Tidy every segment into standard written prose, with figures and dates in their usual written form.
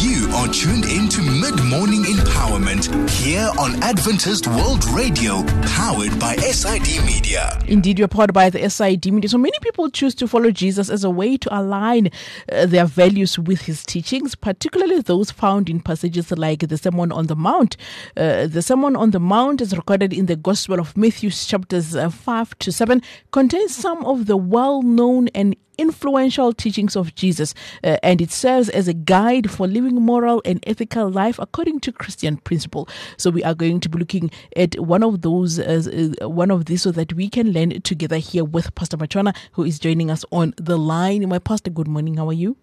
You are tuned into Mid-Morning Empowerment here on Adventist World Radio, powered by SID Media. Indeed, you're powered by the SID Media. So many people choose to follow Jesus as a way to align their values with his teachings, particularly those found in passages like the Sermon on the Mount. The Sermon on the Mount is recorded in the Gospel of Matthew, chapters 5 to 7, contains some of the well-known and influential teachings of Jesus, and it serves as a guide for living moral and ethical life according to Christian principle. So we are going to be looking at one of these so that we can learn together here with Pastor Machwana, who is joining us on the line. My pastor, good morning. How are you?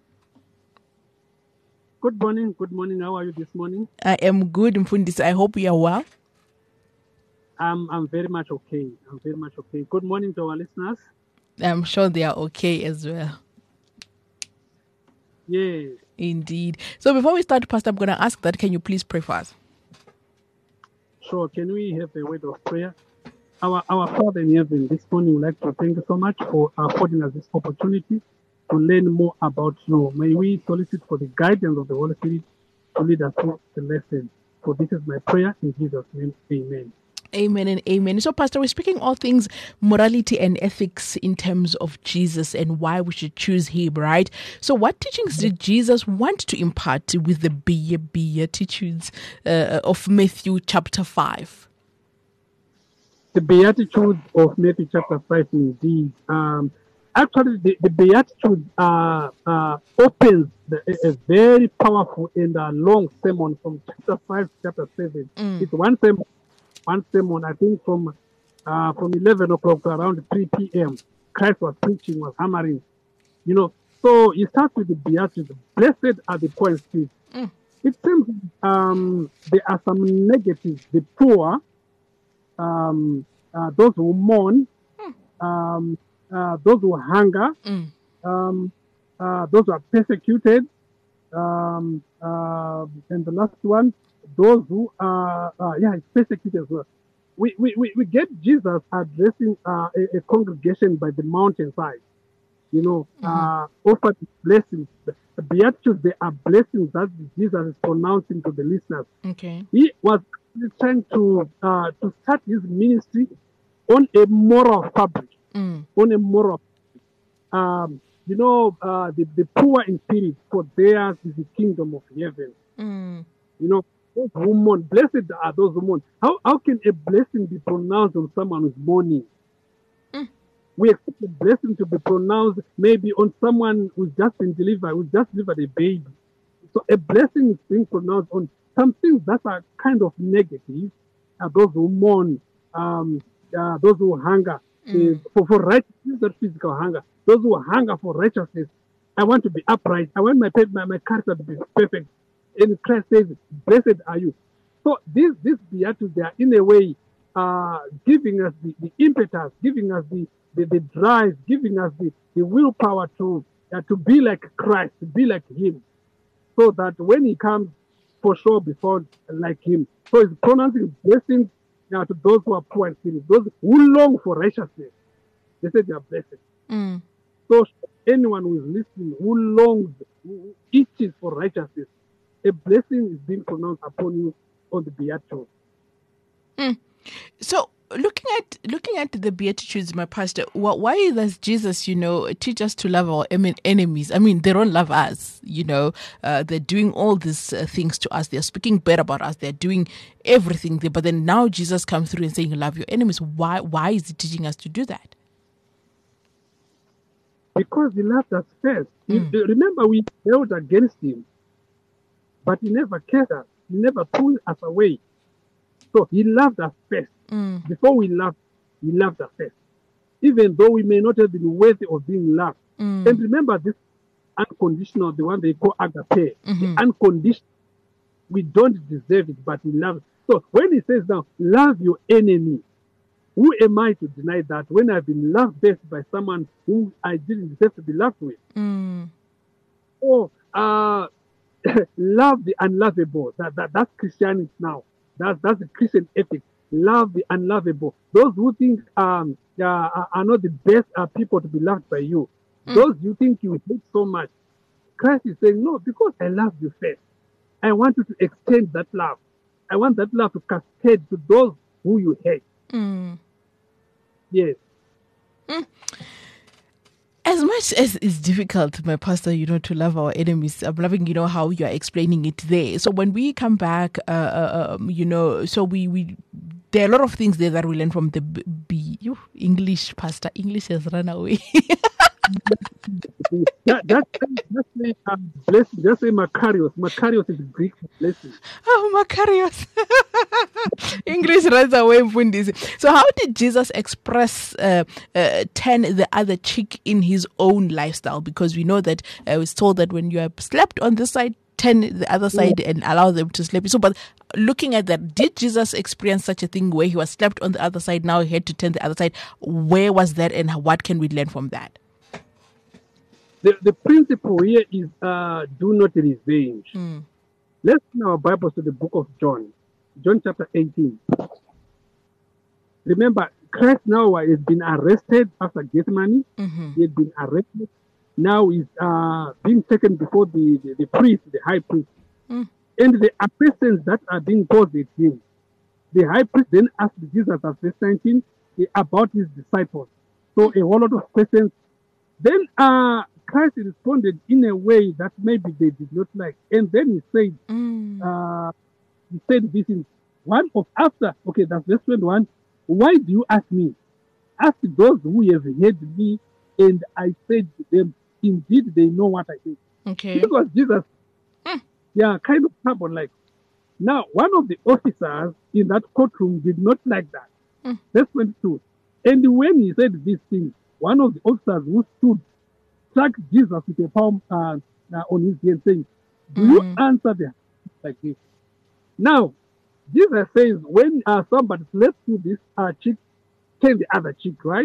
Good morning. Good morning. How are you this morning? I am good, Mfundisi. I hope you are well. I'm very much okay. Good morning to our listeners. I'm sure they are okay as well. Yes. Indeed. So before we start, Pastor, I'm going to ask that, can you please pray for us? Sure. Can we have a word of prayer? Our Father in heaven, this morning we'd like to thank you so much for affording us this opportunity to learn more about you. May we solicit for the guidance of the Holy Spirit to lead us through the lesson. For this is my prayer in Jesus' name. Amen. Amen and amen. So, Pastor, we're speaking all things morality and ethics in terms of Jesus and why we should choose him, right? So what teachings did Jesus want to impart with the Beatitudes of Matthew chapter 5? The Beatitudes of Matthew chapter 5, indeed. Actually, the Beatitudes opens a very powerful and long sermon from chapter 5 to chapter 7. It's one sermon, I think from 11 o'clock to around 3 p.m. Christ was preaching, was hammering. So he starts with the Beatitudes. Blessed are the poor in spirit. It seems there are some negatives. The poor, those who mourn, those who hunger, those who are persecuted, and the last one, those who are it's persecuted as well. We get Jesus addressing a congregation by the mountainside, offered blessings. The Beatitudes, they are blessings that Jesus is pronouncing to the listeners. Okay. He was trying to start his ministry on a moral fabric, the poor in spirit, for theirs is the kingdom of heaven. Those who mourn, blessed are those who mourn. How can a blessing be pronounced on someone who's mourning? We expect a blessing to be pronounced maybe on someone who's just delivered a baby. So a blessing is being pronounced on some things that are kind of negative. Those who mourn, those who hunger for righteousness, not physical hunger. Those who hunger for righteousness. I want to be upright. I want my character to be perfect. And Christ says, blessed are you. So these Beatitudes, they are in a way giving us the impetus, giving us the drive, giving us the willpower to be like Christ, to be like him. So that when he comes, for sure, be found like him. So he's pronouncing blessings to those who are poor in spirit, those who long for righteousness. They say they are blessed. So anyone who is listening, who longs, who itches for righteousness, a blessing is being pronounced upon you on the Beatitudes. So, looking at the Beatitudes, my pastor, why does Jesus, teach us to love our enemies? I mean, they don't love us. They're doing all these things to us. They're speaking bad about us. They're doing everything. But then now Jesus comes through and saying, love your enemies. Why is he teaching us to do that? Because he loved us first. Remember, we held against him. But he never cared us. He never pulled us away. So he loved us first. Before we loved, he loved us first. Even though we may not have been worthy of being loved. And remember this unconditional, the one they call agape. The unconditional. We don't deserve it, but he loves. So when he says now, love your enemy, who am I to deny that when I've been loved best by someone who I didn't deserve to be loved with? Love the unlovable. That's Christianity now. That's the Christian ethic. Love the unlovable. Those who think are not the best people to be loved by you. Those you think you hate so much. Christ is saying, no, because I love you first. I want you to extend that love. I want that love to cascade to those who you hate. Yes. As much as it's difficult, my pastor, to love our enemies, I'm loving, how you are explaining it there. So when we come back, so we there are a lot of things there that we learn from the English, pastor. English has run away. Blessing. Just say Makarios. Makarios is Greek for blessing. Oh, Makarios. English runs away, Fundis. So how did Jesus express turn the other cheek in his own lifestyle? Because we know that I was told that when you have slept on this side, turn the other side and allow them to sleep. So, but looking at that, did Jesus experience such a thing where he was slept on the other side, now he had to turn the other side? Where was that, and what can we learn from that? The principle here is do not revenge. Let's turn our Bibles to the book of John. John chapter 18. Remember, Christ now has been arrested after Gethsemane. He had been arrested. Now he's being taken before the priest, the high priest. And the questions that are being posed at him. The high priest then asked Jesus at verse 19 about his disciples. So a whole lot of questions. Then Christ responded in a way that maybe they did not like. And then he said this in one of after, okay, that's verse 21. Why do you ask me? Ask those who have heard me, and I said to them, indeed they know what I say. Okay. This was Jesus. Kind of trouble like. Now, one of the officers in that courtroom did not like that. Verse 22. And when he said these things, one of the officers who stood struck Jesus with a palm on his hand, saying, do you answer the like this? Now, Jesus says, when somebody slaps you this cheek, turn the other cheek, right?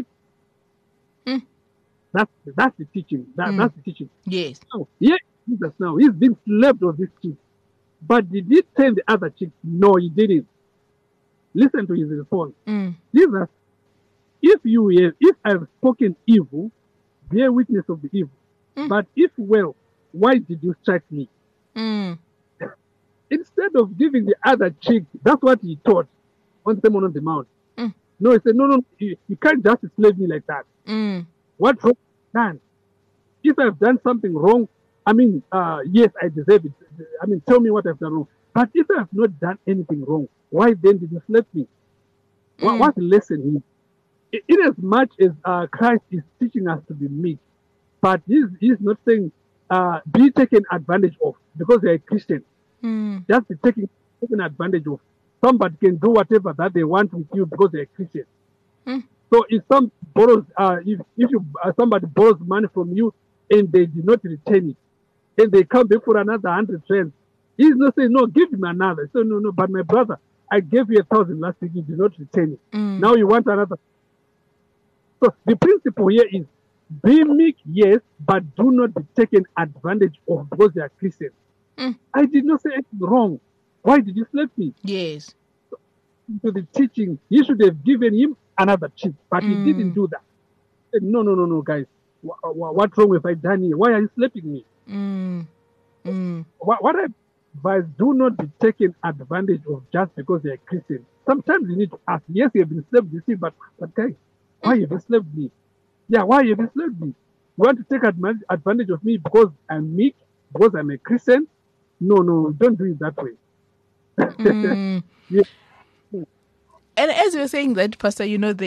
That's the teaching. That's the teaching. Yes. Now, Jesus now, he's being slapped on this cheek. But did he turn the other cheek? No, he didn't. Listen to his response. Jesus, if I have spoken evil, bear witness of the evil. But if well, why did you strike me? Instead of giving the other cheek, that's what he taught on the Sermon on the Mount. No, he said, no, you can't just slap me like that. What wrong have I done? If I've done something wrong, yes, I deserve it. Tell me what I've done wrong. But if I have not done anything wrong, why then did you slap me? What lesson here? In as much as Christ is teaching us to be meek, but he's not saying be taken advantage of because you're a Christian. Just be taken advantage of. Somebody can do whatever that they want with you because they're a Christian. So if somebody borrows money from you and they did not return it, and they come back for another 100 rands, he's not saying, no, give him another. So no, but my brother, I gave you 1,000 last week, you did not return it. Now you want another. So the principle here is be meek, yes, but do not be taken advantage of because they are Christians. I did not say anything wrong. Why did you slap me? Yes. So the teaching, he should have given him another cheek, but he didn't do that. He said, no, guys. What wrong have I done here? Why are you slapping me? What I advise, do not be taken advantage of just because they are Christian. Sometimes you need to ask, yes, you have been slapped this thing, but guys, why have you slapped me? Yeah, why have you slapped me? You want to take advantage of me because I'm meek, because I'm a Christian? No, don't do it that way. Yeah. And as you were saying that, Pastor,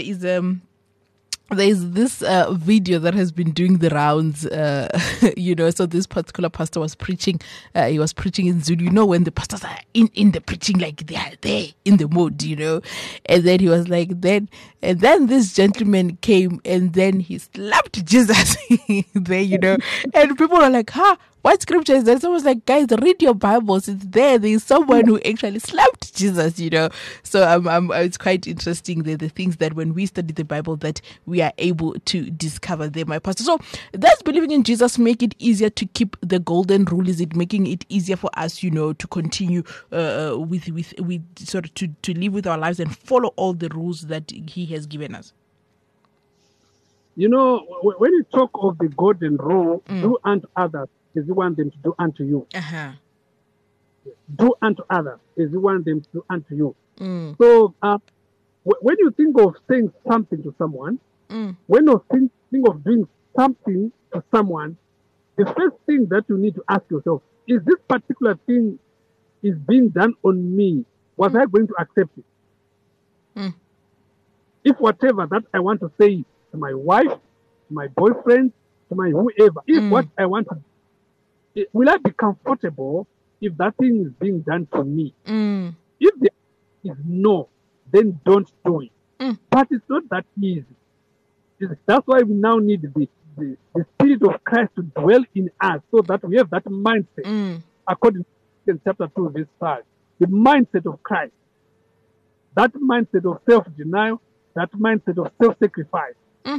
there is this video that has been doing the rounds, so this particular pastor was preaching, he was preaching in Zulu, when the pastors are in the preaching, like they are there in the mode, and then he was like, and then this gentleman came and then he slapped Jesus there, and people were like, what scripture is that? Someone was like, guys, read your Bibles. It's there. There's someone who actually slapped Jesus, So it's quite interesting the things that when we study the Bible that we are able to discover there, my pastor. So does believing in Jesus make it easier to keep the golden rule? Is it making it easier for us, to continue with sort of to live with our lives and follow all the rules that He has given us? When you talk of the golden rule, do unto others as you want them to do unto you. do unto others as you want them to do unto you. Mm. So when you think of saying something to someone, when you think of doing something to someone, the first thing that you need to ask yourself, is this particular thing is being done on me, was I going to accept it? If whatever that I want to say to my wife, to my boyfriend, to my whoever, if what I want to, will I be comfortable if that thing is being done to me? If the answer is no, then don't do it. But it's not that easy. That's why we now need the Spirit of Christ to dwell in us so that we have that mindset, according to chapter 2, verse 5. The mindset of Christ. That mindset of self-denial, that mindset of self-sacrifice.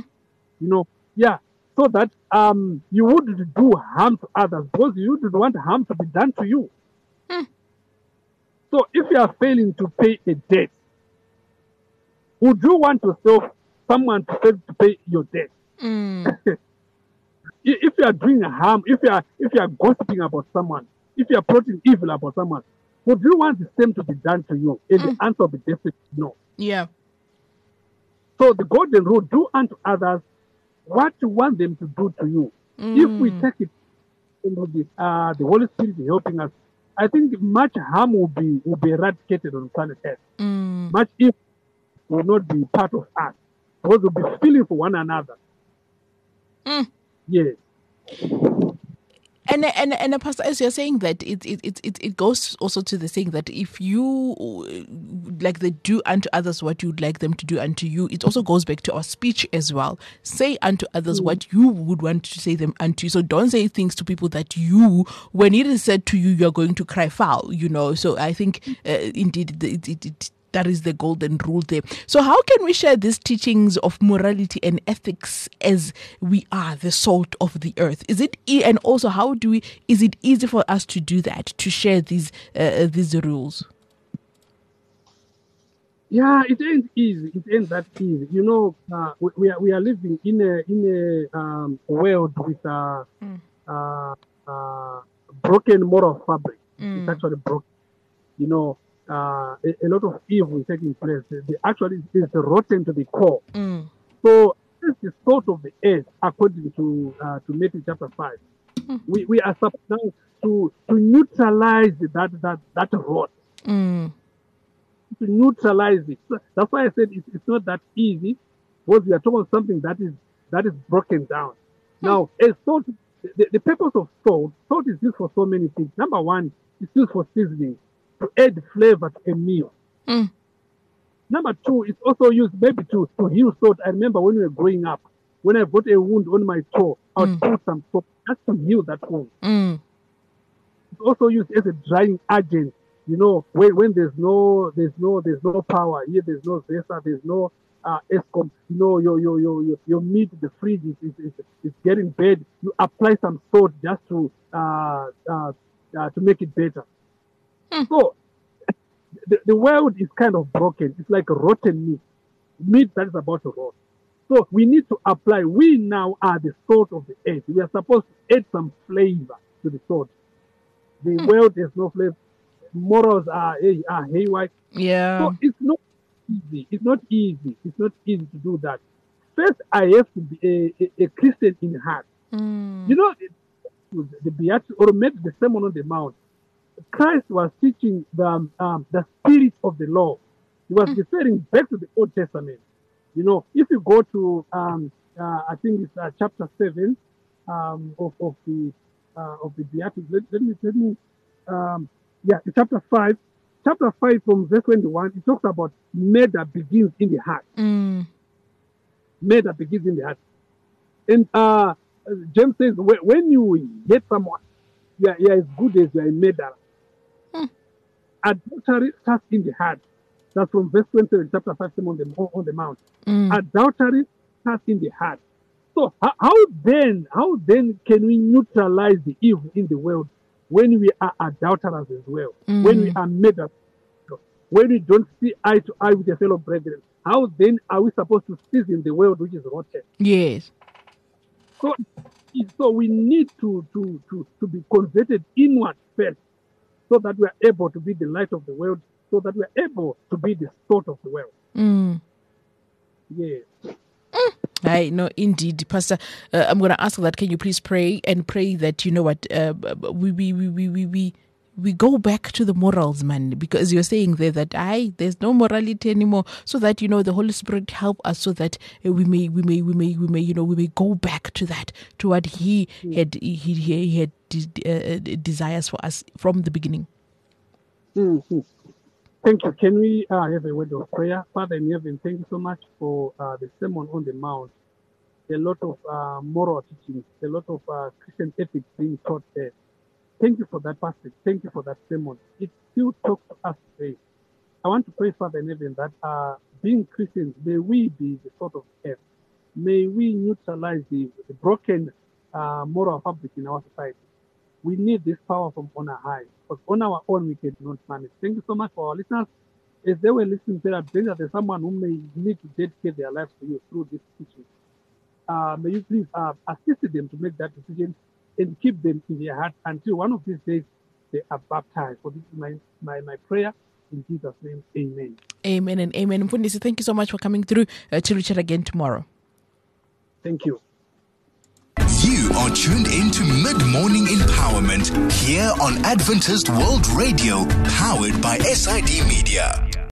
So that you wouldn't do harm to others because you wouldn't want harm to be done to you. So if you are failing to pay a debt, would you want someone to fail to pay your debt? If you are doing harm, if you are gossiping about someone, if you are plotting evil about someone, would you want the same to be done to you? And the answer will be definitely no. Yeah. So the golden rule: do unto others what you want them to do to you. If we take it, the Holy Spirit is helping us, I think much harm will be eradicated on planet Earth. Much evil will not be part of us, because we'll be feeling for one another. Yes. And Pastor, as you're saying that it goes also to the saying that if you like they do unto others what you'd like them to do unto you, it also goes back to our speech as well. Say unto others what you would want to say them unto you. So don't say things to people that you, when it is said to you, you're going to cry foul. So I think indeed that is the golden rule there. So how can we share these teachings of morality and ethics as we are the salt of the earth? Is it and also is it easy for us to do that, to share these rules? Yeah, it ain't easy. It ain't that easy. We are living in a world with broken moral fabric. It's actually broken. A lot of evil is taking place. Actually, it's rotten to the core. So, this is the salt of the earth, according to Matthew chapter 5. We are supposed now to neutralize that rot. To neutralize it. So that's why I said it's not that easy, because we are talking about something that is broken down. Now, a salt, the purpose of salt is used for so many things. Number one, it's used for seasoning, to add flavor to a meal. Number two, it's also used maybe to heal salt. I remember when we were growing up, when I got a wound on my toe, I would put some salt just to heal that wound. It's also used as a drying agent. When there's no power here, there's no Zesa, there's no Eskom. Your meat, the fridge is getting bad. You apply some salt just to make it better. So, the world is kind of broken. It's like rotten meat that is about to rot. So, we need to apply. We now are the salt of the earth. We are supposed to add some flavor to the salt. The world has no flavor. Morals are haywire. Yeah. So, it's not easy. It's not easy to do that. First, I have to be a Christian in heart. The Beatitudes, or maybe the Sermon on the Mount, Christ was teaching the spirit of the law. He was referring back to the Old Testament. If you go to I think it's chapter 7 of the Beatitudes. Let me it's chapter 5. Chapter 5 from verse 21. It talks about murder begins in the heart. Murder begins in the heart. And James says when you hate someone, you are as good as you are a murderer. Adultery starts in the heart. That's from verse 27, chapter 5, on the Mount. Adultery starts in the heart. So how then can we neutralize the evil in the world when we are adulterers as well? When we are murderers, when we don't see eye to eye with a fellow brethren? How then are we supposed to season the world which is rotten? Yes. So we need to be converted inward first. so that we are able to be the light of the world, so that we are able to be the salt of the world. Yes. I know, indeed, Pastor. I'm going to ask that. Can you please pray that, you know what, we go back to the morals, man, because you're saying there that there's no morality anymore, so that, you know, the Holy Spirit help us so that we may go back to that, to what He had desires for us from the beginning. Mm-hmm. Thank you. Can we have a word of prayer? Father in heaven, thank you so much for the Sermon on the Mount. A lot of moral teachings, a lot of Christian ethics being taught there. Thank you for that passage. Thank you for that sermon. It still talks to us today. I want to pray, Father in heaven, that being Christians, may we be the salt of the earth. May we neutralize the broken moral fabric in our society. We need this power from on high, because on our own we cannot manage. Thank you so much for our listeners. As they were listening to that, there's someone who may need to dedicate their lives to you through this teaching. May you please assist them to make that decision and keep them in their heart until one of these days they are baptized. For this is my prayer in Jesus' name. Amen. Amen and amen. Mfundisi, thank you so much for coming through. Till we chat again tomorrow. Thank you. You are tuned into Mid-Morning Empowerment here on Adventist World Radio, powered by SID Media.